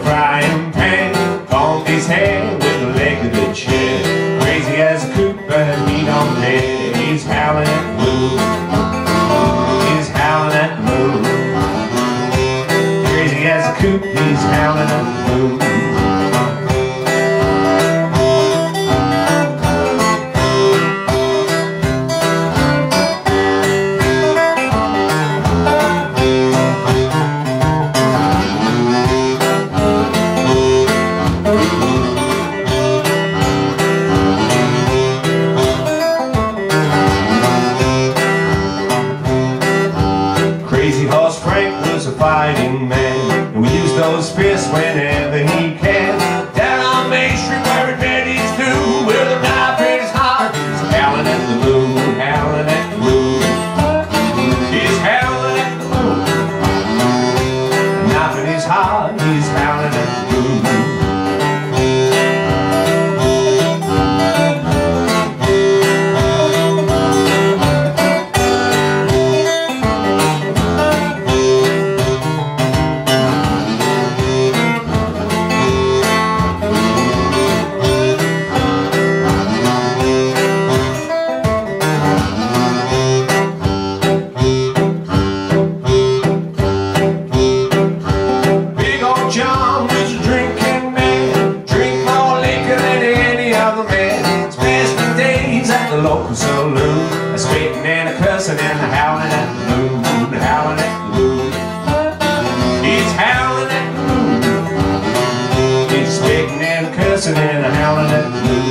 frying pan, combed his hair with a leg of the chair. Crazy as a coot, but he don't dare. He's howling at the moon. He's howling at the moon. Crazy as a coot, he's howling at the moon. Crazy Horse Frank was a fighting man, and we use those fists whenever he can. Down on Main Street where it daddies do, with a knife in his heart, he's howling at the moon, howling at the moon. He's howling at the moon. A knife in his heart, he's howling at the moon. John was a drinking man, drink more liquor than any other man. Spent the days at the local saloon, spitting and a cussing and a howling at the moon, howling at the moon. He's howling at the moon. He's spitting and a cussing and a howling at the moon.